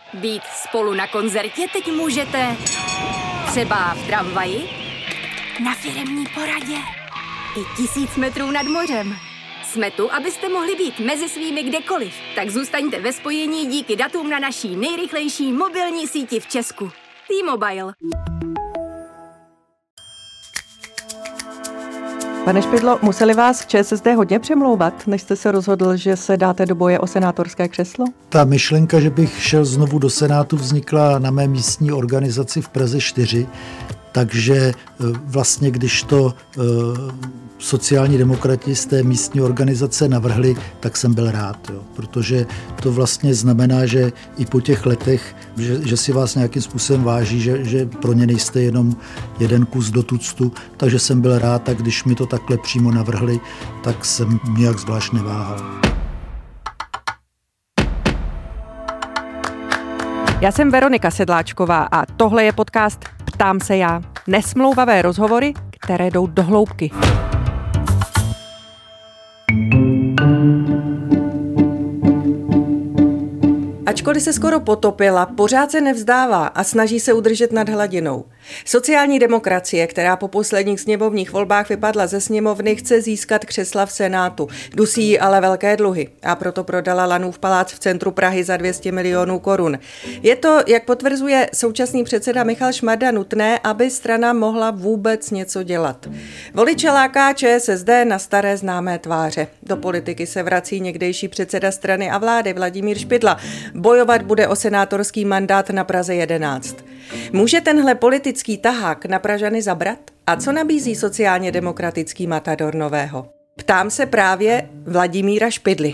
Být spolu na koncertě teď můžete třeba v tramvaji, na firemní poradě i 1000 metrů nad mořem. Jsme tu, abyste mohli být mezi svými kdekoliv. Tak zůstaňte ve spojení díky datům na naší nejrychlejší mobilní síti v Česku. T-Mobile. Pane Špidlo, museli vás ČSSD hodně přemlouvat, než jste se rozhodl, že se dáte do boje o senátorské křeslo? Ta myšlenka, že bych šel znovu do Senátu, vznikla na mé místní organizaci v Praze 4, takže vlastně, když to sociální demokrati z té místní organizace navrhli, tak jsem byl rád, jo, protože to vlastně znamená, že i po těch letech, že si vás nějakým způsobem váží, že pro ně nejste jenom jeden kus do tuctu, takže jsem byl rád a když mi to takhle přímo navrhli, tak jsem nějak zvlášť neváhal. Já jsem Veronika Sedláčková a tohle je podcast Ptám se já. Nesmlouvavé rozhovory, které jdou do hloubky. Ačkoliv se skoro potopila, pořád se nevzdává a snaží se udržet nad hladinou. Sociální demokracie, která po posledních sněmovních volbách vypadla ze sněmovny, chce získat křesla v Senátu. Dusí jí ale velké dluhy a proto prodala Lanův palác v centru Prahy za 200 milionů korun. Je to, jak potvrzuje současný předseda Michal Šmarda, nutné, aby strana mohla vůbec něco dělat. Voliče láká ČSSD na staré známé tváře. Do politiky se vrací někdejší předseda strany a vlády Vladimír Špidla. Bojovat bude o senátorský mandát na Praze 11. Může tenhle politický tahák na Pražany zabrat? A co nabízí sociálně demokratický matador nového? Ptám se právě Vladimíra Špidly.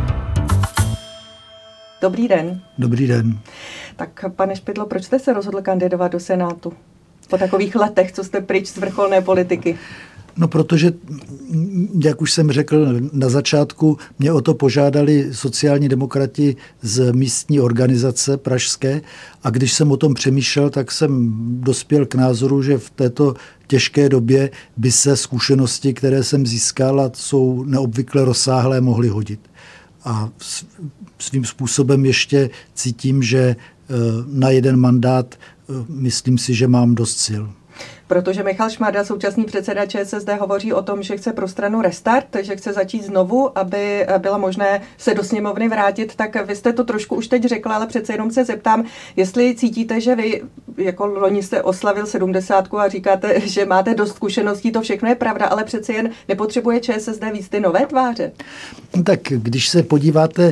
Dobrý den. Dobrý den. Tak pane Špidlo, proč jste se rozhodl kandidovat do Senátu? Po takových letech, co jste pryč z vrcholné politiky? No, protože, jak už jsem řekl na začátku, mě o to požádali sociální demokrati z místní organizace pražské a když jsem o tom přemýšlel, tak jsem dospěl k názoru, že v této těžké době by se zkušenosti, které jsem získal a jsou neobvykle rozsáhlé, mohly hodit. A svým způsobem ještě cítím, že na jeden mandát myslím si, že mám dost sil. Protože Michal Šmarda, současný předseda ČSSD, hovoří o tom, že chce pro stranu restart, že chce začít znovu, aby bylo možné se do sněmovny vrátit, tak vy jste to trošku už teď řekla, ale přece jenom se zeptám, jestli cítíte, že vy, jako loni jste oslavil 70 a říkáte, že máte dost zkušeností, to všechno je pravda, ale přece jen nepotřebuje ČSSD víc ty nové tváře? Tak když se podíváte,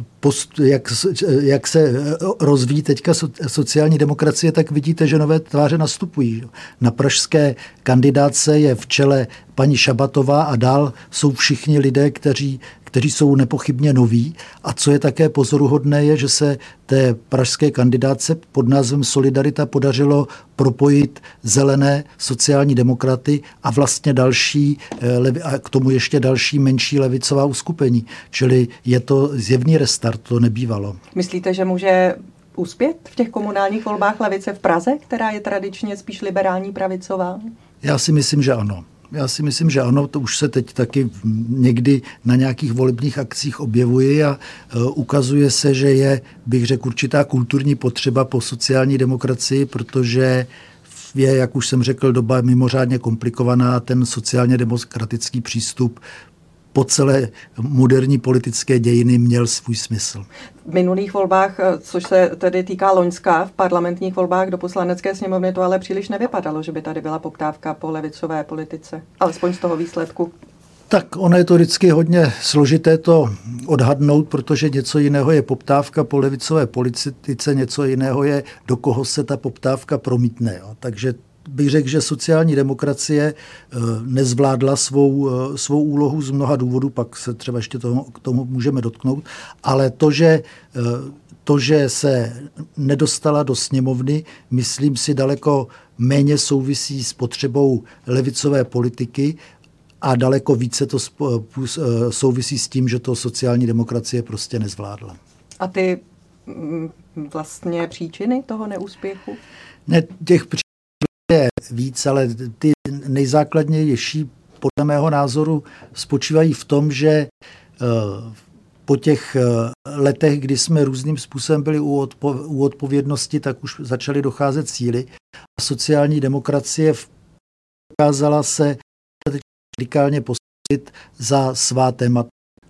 jak se rozvíjí teďka sociální demokracie, tak vidíte, že nové tváře nastupují. Na pražské kandidátce je v čele paní Šabatová a dál jsou všichni lidé, kteří jsou nepochybně noví. A co je také pozoruhodné, je, že se té pražské kandidátce pod názvem Solidarita podařilo propojit zelené sociální demokraty a vlastně další, a k tomu ještě další menší levicová uskupení. Čili je to zjevný restart, to nebývalo. Myslíte, že může uspět v těch komunálních volbách levice v Praze, která je tradičně spíš liberální pravicová? Já si myslím, že ano. To už se teď taky někdy na nějakých volebních akcích objevuje a ukazuje se, že je, bych řekl, určitá kulturní potřeba po sociální demokracii, protože je, jak už jsem řekl, doba mimořádně komplikovaná, ten sociálně demokratický přístup po celé moderní politické dějiny měl svůj smysl. V minulých volbách, což se tedy týká Loňska, v parlamentních volbách do poslanecké sněmovny to ale příliš nevypadalo, že by tady byla poptávka po levicové politice. Alespoň z toho výsledku. Tak ono je to vždycky hodně složité to odhadnout, protože něco jiného je poptávka po levicové politice, něco jiného je, do koho se ta poptávka promítne. Jo. Takže bych řekl, že sociální demokracie nezvládla svou úlohu z mnoha důvodů, pak se třeba ještě k tomu můžeme dotknout, ale to, že se nedostala do sněmovny, myslím si, daleko méně souvisí s potřebou levicové politiky a daleko více to souvisí s tím, že to sociální demokracie prostě nezvládla. A ty vlastně příčiny toho neúspěchu? Ne, těch příčin je víc, ale ty nejzákladnější podle mého názoru spočívají v tom, že po těch letech, kdy jsme různým způsobem byli u odpovědnosti, tak už začaly docházet síly. A sociální demokracie ukázala se radikálně postavit za svá témata.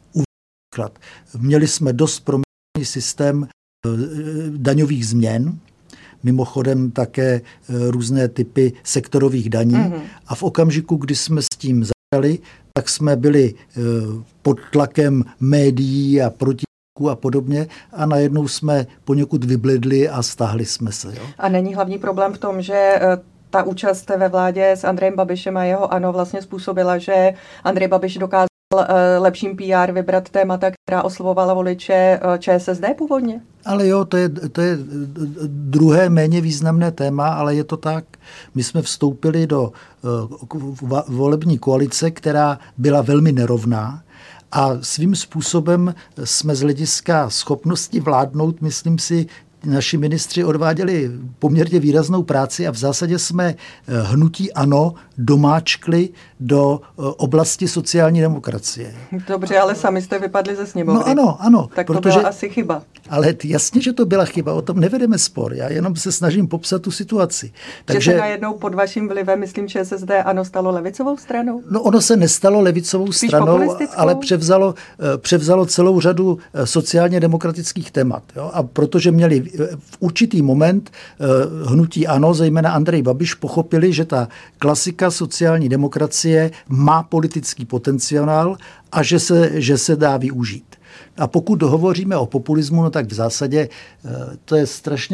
Měli jsme dost proměnný systém daňových změn, mimochodem také různé typy sektorových daní. A v okamžiku, kdy jsme s tím začali, tak jsme byli pod tlakem médií a protivníků a podobně a najednou jsme poněkud vybledli a stáhli jsme se. Jo? A není hlavní problém v tom, že ta účast ve vládě s Andrejem Babišem a jeho ANO vlastně způsobila, že Andrej Babiš dokázal lepším PR vybrat témata, která oslovovala voliče ČSSD původně? Ale jo, to je druhé méně významné téma, ale je to tak. My jsme vstoupili do volební koalice, která byla velmi nerovná a svým způsobem jsme z hlediska schopnosti vládnout, myslím si, naši ministři odváděli poměrně výraznou práci a v zásadě jsme hnutí ANO domáčkli do oblasti sociální demokracie. Dobře, ale sami jste vypadli ze sněmovny. No ano. Tak to byla asi chyba. Ale jasně, že to byla chyba, o tom nevedeme spor. Já jenom se snažím popsat tu situaci. Takže se najednou pod vaším vlivem, myslím, že ČSSD ANO stalo levicovou stranou? No ono se nestalo levicovou stranou, ale převzalo celou řadu sociálně demokratických témat. Jo? A protože měli v určitý moment hnutí ANO, zejména Andrej Babiš, pochopili, že ta klasika sociální demokracie má politický potenciál a že se dá využít. A pokud hovoříme o populismu, no tak v zásadě to je strašně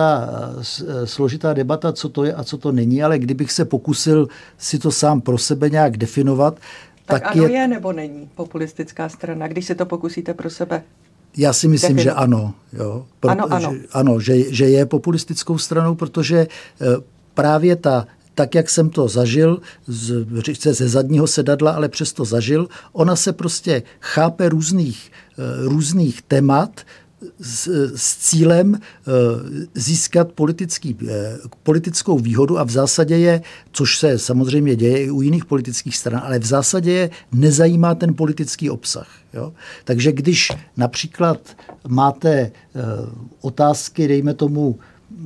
složitá debata, co to je a co to není, ale kdybych se pokusil si to sám pro sebe nějak definovat, tak ANO je nebo není populistická strana, když si to pokusíte pro sebe? Já si myslím, že ano. Jo. Ano, že je populistickou stranou, protože právě tak, jak jsem to zažil, ze zadního sedadla, ale přesto zažil, ona se prostě chápe různých témat s cílem získat politickou výhodu a v zásadě je, což se samozřejmě děje i u jiných politických stran, ale v zásadě je nezajímá ten politický obsah. Jo? Takže když například máte otázky, dejme tomu,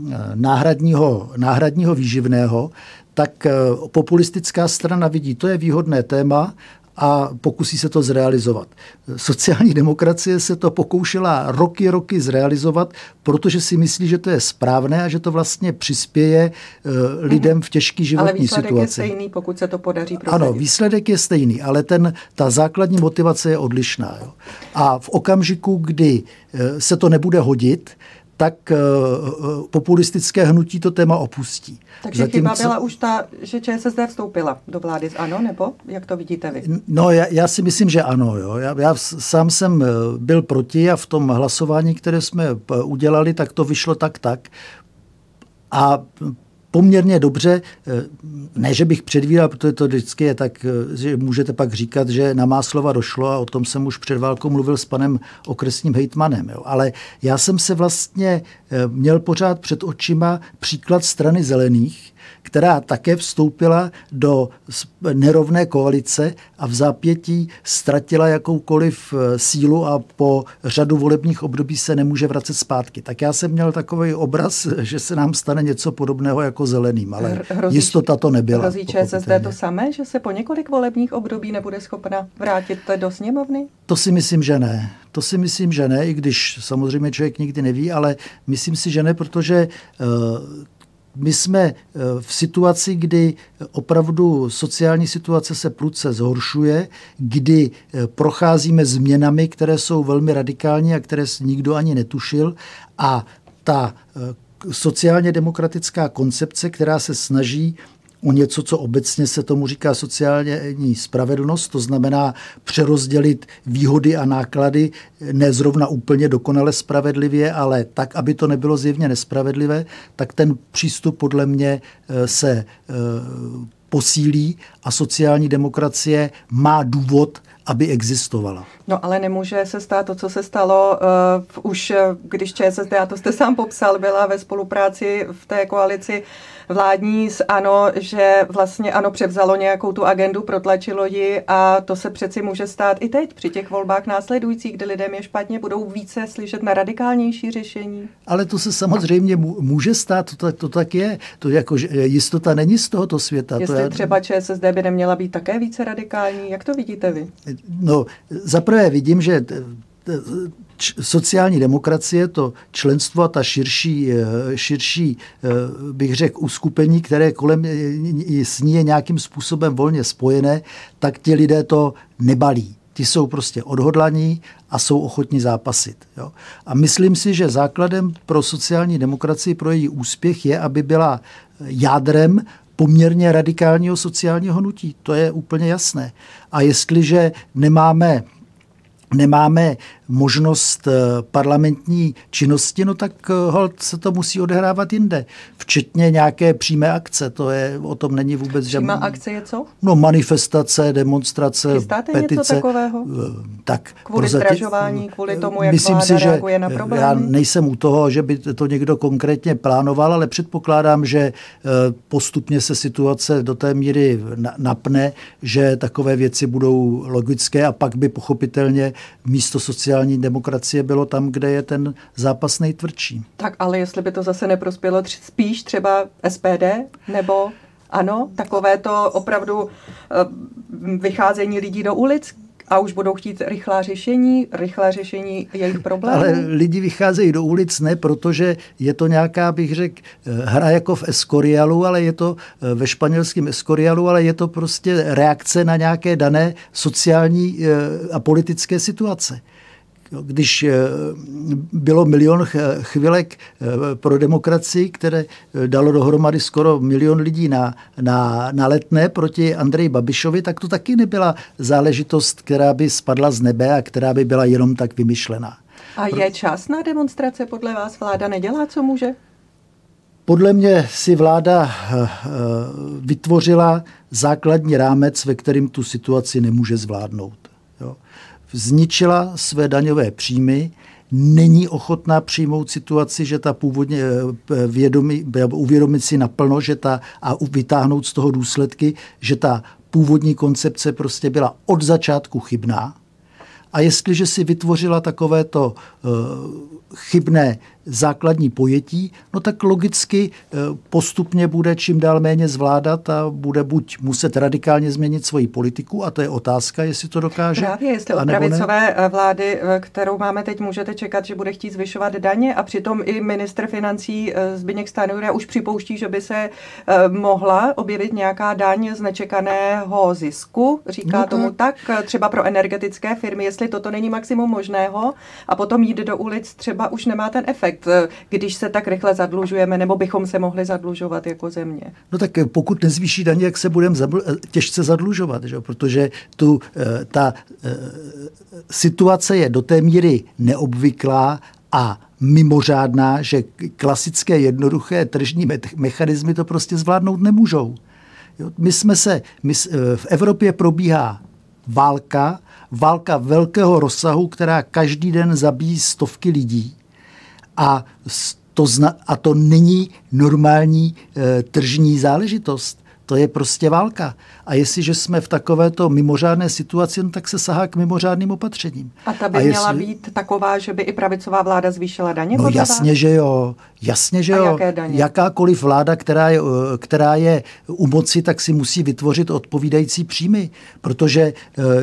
náhradního výživného, tak populistická strana vidí, to je výhodné téma a pokusí se to zrealizovat. Sociální demokracie se to pokoušela roky zrealizovat, protože si myslí, že to je správné a že to vlastně přispěje lidem v těžké životní situaci. Ale výsledek je stejný, pokud se to podaří prosadit. Ano, výsledek je stejný, ale ta základní motivace je odlišná. Jo. A v okamžiku, kdy se to nebude hodit, tak populistické hnutí to téma opustí. Takže chyba byla už ta, že ČSSD vstoupila do vlády s ANO, nebo jak to vidíte vy? No, já si myslím, že ano. Jo. Já sám jsem byl proti a v tom hlasování, které jsme udělali, tak to vyšlo tak. A poměrně dobře, ne, že bych předvídal, protože to vždycky je tak, že můžete pak říkat, že na má slova došlo a o tom jsem už před válkou mluvil s panem okresním hejtmanem. Jo. Ale já jsem se vlastně měl pořád před očima příklad strany zelených, která také vstoupila do nerovné koalice a v zápětí ztratila jakoukoliv sílu a po řadu volebních období se nemůže vracet zpátky. Tak já jsem měl takový obraz, že se nám stane něco podobného jako zeleným, ale jistota to nebyla. Hrozí ČSSD to samé, že se po několik volebních období nebude schopna vrátit do sněmovny? To si myslím, že ne, i když samozřejmě člověk nikdy neví, ale myslím si, že ne, protože my jsme v situaci, kdy opravdu sociální situace se prudce zhoršuje, kdy procházíme změnami, které jsou velmi radikální a které nikdo ani netušil a ta sociálně demokratická koncepce, která se snaží o něco, co obecně se tomu říká sociální spravedlnost, to znamená přerozdělit výhody a náklady ne zrovna úplně dokonale spravedlivě, ale tak, aby to nebylo zjevně nespravedlivé, tak ten přístup podle mě se posílí a sociální demokracie má důvod, aby existovala. No ale nemůže se stát to, co se stalo už, když ČSSD, a to jste sám popsal, byla ve spolupráci v té koalici vládní s ANO, že vlastně ANO převzalo nějakou tu agendu, protlačilo ji a to se přeci může stát i teď při těch volbách následujících, kdy lidem je špatně, budou více slyšet na radikálnější řešení. Ale to se samozřejmě může stát, to tak je. To jako, jistota není z tohoto světa. Jestli třeba ČSSD by neměla být také více radikální, jak to vidíte vy? No, zaprvé vidím, že sociální demokracie, to členstvo a ta širší bych řekl, uskupení, které kolem s ní je nějakým způsobem volně spojené, tak ti lidé to nebalí. Ti jsou prostě odhodlaní a jsou ochotní zápasit. Jo? A myslím si, že základem pro sociální demokracii, pro její úspěch je, aby byla jádrem poměrně radikálního sociálního hnutí. To je úplně jasné. A jestliže nemáme možnost parlamentní činnosti, no tak holt se to musí odehrávat jinde. Včetně nějaké přímé akce. O tom není vůbec žádná. Přímá akce je co? No manifestace, demonstrace, chystáte petice. Něco takového? Tak, kvůli zdražování, kvůli tomu, jak myslím vláda si, reaguje na problémy? Já nejsem u toho, že by to někdo konkrétně plánoval, ale předpokládám, že postupně se situace do té míry napne, že takové věci budou logické a pak by pochopitelně místo sociální demokracie bylo tam, kde je ten zápas nejtvrdší. Tak ale jestli by to zase neprospělo spíš třeba SPD nebo ano, takové to opravdu vycházení lidí do ulic a už budou chtít rychlé řešení jejich problémů. Ale lidi vycházejí do ulic ne, protože je to nějaká, bych řekl, hra jako v Escorialu, ale je to ve španělském Escorialu, ale je to prostě reakce na nějaké dané sociální a politické situace. Když bylo milion chvilek pro demokracii, které dalo dohromady skoro milion lidí na Letné proti Andreji Babišovi, tak to taky nebyla záležitost, která by spadla z nebe a která by byla jenom tak vymyšlená. A je čas na demonstrace? Podle vás vláda nedělá, co může? Podle mě si vláda vytvořila základní rámec, ve kterým tu situaci nemůže zvládnout. Jo. Zničila své daňové příjmy, není ochotná přijmout situaci, že ta původně uvědomit si naplno, a vytáhnout z toho důsledky, že ta původní koncepce prostě byla od začátku chybná. A jestliže si vytvořila takovéto chybné základní pojetí, no tak logicky postupně bude čím dál méně zvládat a bude buď muset radikálně změnit svoji politiku, a to je otázka, jestli to dokáže. Právě, jestli od pravicové vlády, kterou máme teď, můžete čekat, že bude chtít zvyšovat daně, a přitom i ministr financí Zbyněk Stanjura už připouští, že by se mohla objevit nějaká daň z nečekaného zisku, říká tomu tak, třeba pro energetické firmy, jestli toto není maximum možného, a potom jít do ulic třeba už nemá ten efekt, když se tak rychle zadlužujeme, nebo bychom se mohli zadlužovat jako země. No tak pokud nezvýší daně, jak se budeme těžce zadlužovat, že? Protože ta situace je do té míry neobvyklá a mimořádná, že klasické jednoduché tržní mechanismy to prostě zvládnout nemůžou. Jo? V Evropě probíhá válka velkého rozsahu, která každý den zabíjí stovky lidí. A to není normální tržní záležitost. To je prostě válka. A jestliže jsme v takovéto mimořádné situaci, no, tak se sahá k mimořádným opatřením. A ta by měla být taková, že by i pravicová vláda zvýšila daně? No jasně, že jo. Jaké daně? Jakákoliv vláda, která je u moci, tak si musí vytvořit odpovídající příjmy. Protože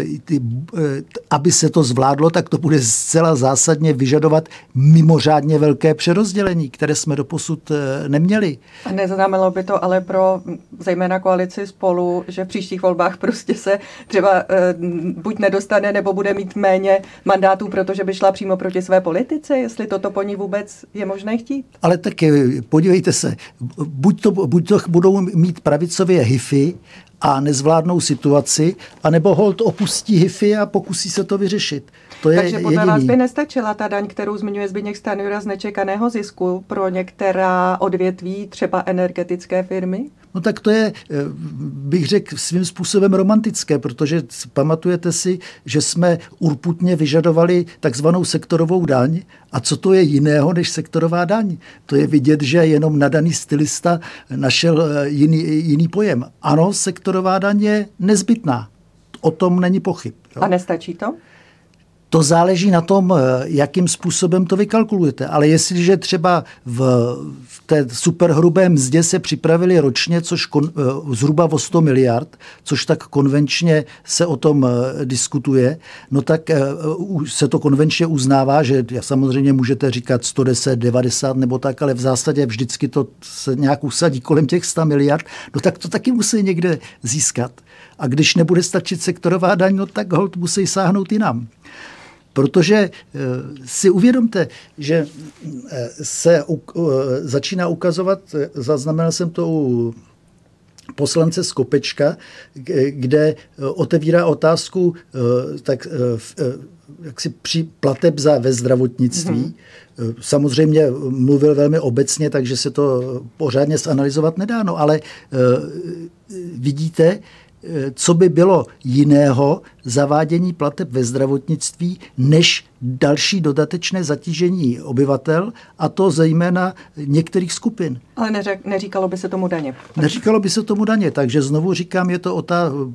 aby se to zvládlo, tak to bude zcela zásadně vyžadovat mimořádně velké přerozdělení, které jsme doposud neměli. A neznamenalo by to ale pro zejména koalici Spolu, že v příštích volbách prostě se třeba buď nedostane, nebo bude mít méně mandátů, protože by šla přímo proti své politice, jestli toto po ní vůbec je možné chtít? Ale tak podívejte se, buď to budou mít pravicově hify a nezvládnou situaci, anebo holt opustí hify a pokusí se to vyřešit. To je takže podle vás by nestačila ta daň, kterou zmiňuje Zbyněk Stanjura z nečekaného zisku pro některá odvětví, třeba energetické firmy? No tak to je, bych řekl, svým způsobem romantické, protože pamatujete si, že jsme urputně vyžadovali takzvanou sektorovou daň. A co to je jiného než sektorová daň? To je vidět, že jenom nadaný stylista našel jiný pojem. Ano, sektorová daň je nezbytná. O tom není pochyb. Jo? A nestačí to? To záleží na tom, jakým způsobem to vykalkulujete. Ale jestliže třeba v té superhrubé mzdě se připravili ročně, což zhruba o 100 miliard, což tak konvenčně se o tom diskutuje, no tak se to konvenčně uznává, že samozřejmě můžete říkat 110, 90 nebo tak, ale v zásadě vždycky to se nějak usadí kolem těch 100 miliard, no tak to taky musí někde získat. A když nebude stačit sektorová daň, no tak holt musí sáhnout jinam. Protože si uvědomte, že se začíná ukazovat, zaznamenal jsem to u poslance Skopečka, kde otevírá otázku jaksi při plateb ve zdravotnictví. Samozřejmě mluvil velmi obecně, takže se to pořádně zanalyzovat nedá, no, ale vidíte, co by bylo jiného zavádění plateb ve zdravotnictví než další dodatečné zatížení obyvatel, a to zejména některých skupin. Ale neříkalo by se tomu daně. Neříkalo by se tomu daně, takže znovu říkám, je to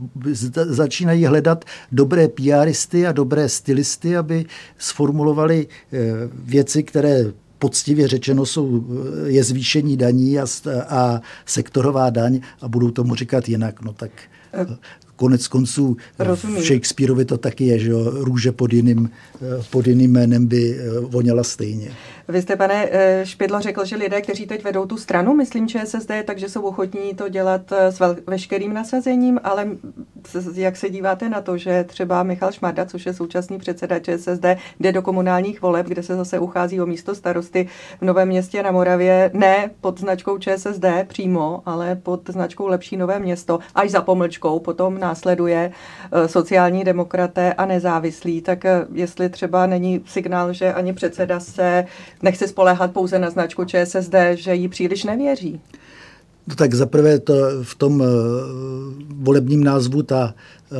začínají hledat dobré PRisty a dobré stylisty, aby sformulovali věci, které poctivě řečeno je zvýšení daní a sektorová daň a budou tomu říkat jinak. No tak konec konců v Shakespeareovi to taky je, že jo, růže pod jiným jménem by voněla stejně. Vy jste, pane Špidlo, řekl, že lidé, kteří teď vedou tu stranu, myslím ČSSD, takže jsou ochotní to dělat s veškerým nasazením, ale jak se díváte na to, že třeba Michal Šmarda, což je současný předseda ČSSD, jde do komunálních voleb, kde se zase uchází o místo starosty v Novém Městě na Moravě, ne pod značkou ČSSD přímo, ale pod značkou Lepší Nové Město, až za pomlčkou, potom následuje sociální demokraté a nezávislí, tak jestli třeba není signál, že ani předseda se nechce spoléhat pouze na značku ČSSD, že jí příliš nevěří. No tak zaprvé to v tom volebním názvu ta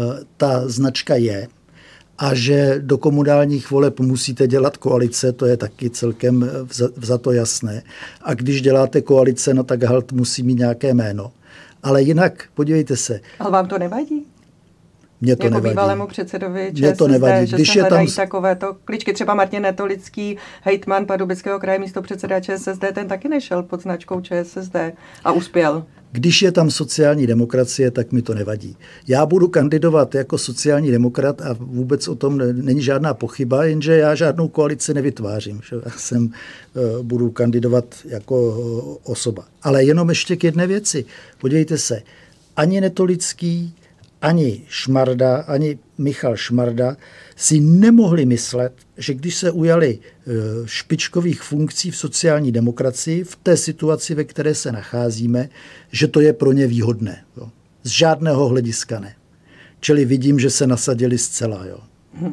značka je, a že do komunálních voleb musíte dělat koalice, to je taky celkem za to jasné. A když děláte koalice, no tak halt musí mít nějaké jméno. Ale jinak, podívejte se. Ale vám to nevadí? Mě to jako nevadí. Bývalému předsedovi ČSSD, že když se hledají takovéto kličky. Třeba Martin Netolický, hejtman Pardubického kraje, místopředseda ČSSD, ten taky nešel pod značkou ČSSD a uspěl. Když je tam sociální demokracie, tak mi to nevadí. Já budu kandidovat jako sociální demokrat a vůbec o tom není žádná pochyba, jenže já žádnou koalici nevytvářím. Já budu kandidovat jako osoba. Ale jenom ještě k jedné věci. Podívejte se, ani Netolický, ani Šmarda, ani Michal Šmarda si nemohli myslet, že když se ujali špičkových funkcí v sociální demokracii, v té situaci, ve které se nacházíme, že to je pro ně výhodné. Jo. Z žádného hlediska ne. Čili vidím, že se nasadili zcela. Jo.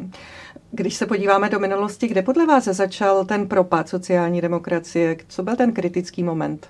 Když se podíváme do minulosti, kde podle vás začal ten propad sociální demokracie? Co byl ten kritický moment?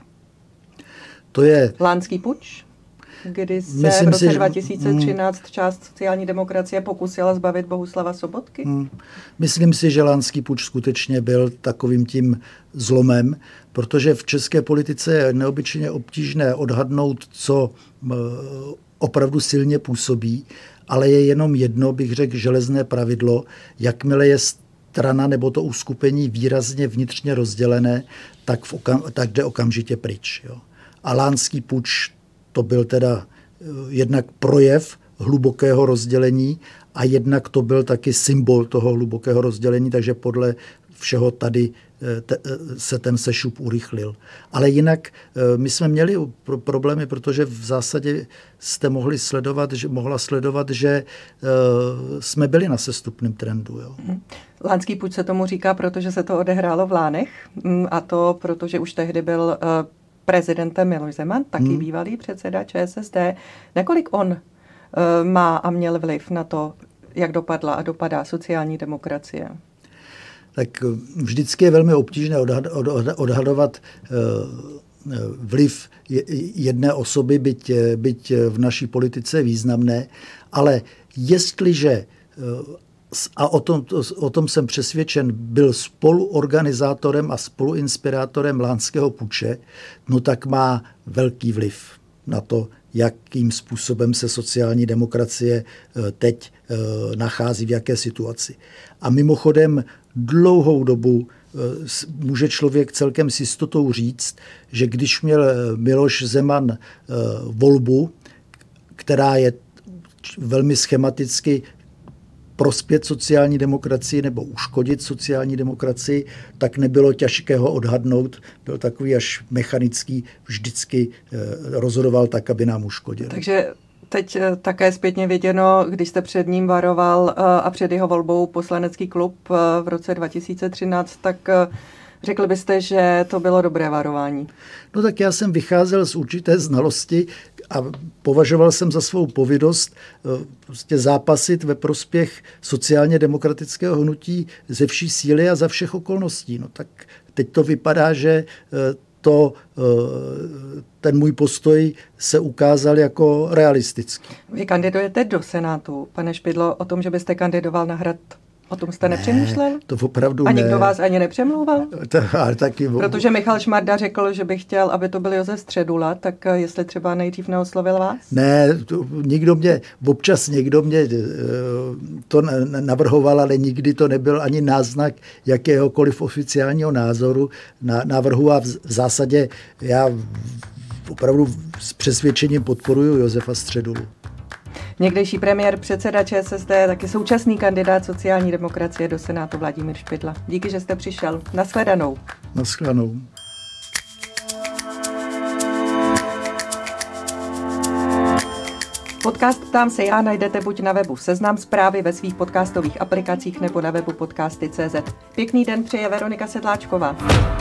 To je Lánský puč? Kdy se v roce 2013 část sociální demokracie pokusila zbavit Bohuslava Sobotky? Myslím si, že lánský puč skutečně byl takovým tím zlomem, protože v české politice je neobyčejně obtížné odhadnout, co opravdu silně působí, ale je jenom jedno, bych řekl, železné pravidlo, jakmile je strana nebo to uskupení výrazně vnitřně rozdělené, tak jde okamžitě pryč. Jo. A lánský puč to byl teda jednak projev hlubokého rozdělení a jednak to byl taky symbol toho hlubokého rozdělení, takže podle všeho tady se ten sešup urychlil. Ale jinak my jsme měli problémy, protože v zásadě jste mohla sledovat, že jsme byli na sestupném trendu. Jo. Lánský puč se tomu říká, protože se to odehrálo v Lánech, a to protože už tehdy byl prezidentem Miloš Zeman, taky bývalý předseda ČSSD. Nakolik on má a měl vliv na to, jak dopadla a dopadá sociální demokracie? Tak vždycky je velmi obtížné odhadovat vliv jedné osoby, byť v naší politice významné, ale jestliže, a o tom jsem přesvědčen, byl spoluorganizátorem a spoluinspirátorem lánského puče, no tak má velký vliv na to, jakým způsobem se sociální demokracie teď nachází, v jaké situaci. A mimochodem dlouhou dobu může člověk celkem s jistotou říct, že když měl Miloš Zeman volbu, která je velmi schematicky prospět sociální demokracii nebo uškodit sociální demokracii, tak nebylo těžké ho odhadnout. Byl takový až mechanický, vždycky rozhodoval tak, aby nám uškodil. Takže teď také zpětně viděno, když jste před ním varoval a před jeho volbou poslanecký klub v roce 2013, tak řekl byste, že to bylo dobré varování? No tak já jsem vycházel z určité znalosti a považoval jsem za svou povinnost prostě zápasit ve prospěch sociálně demokratického hnutí ze vší síly a za všech okolností. No tak teď to vypadá, že ten můj postoj se ukázal jako realistický. Vy kandidujete do Senátu, pane Špidlo, o tom, že byste kandidoval na Hrad. O tom jste nepřemýšlel? To opravdu a nikdo vás ani nepřemlouval? Ale taky... Protože Michal Šmarda řekl, že by chtěl, aby to byl Josef Středula, tak jestli třeba nejdřív neoslovil vás? Ne, občas někdo mě to navrhoval, ale nikdy to nebyl ani náznak jakéhokoliv oficiálního názoru, návrhu, a v zásadě já opravdu s přesvědčením podporuji Josefa Středulu. Někdejší premiér, předseda ČSSD, taky současný kandidát sociální demokracie do Senátu Vladimír Špidla. Díky, že jste přišel. Nashledanou. Nashledanou. Podcast Ptám se já najdete buď na webu Seznam Zprávy, ve svých podcastových aplikacích nebo na webu podcasty.cz. Pěkný den přeje Veronika Sedláčková.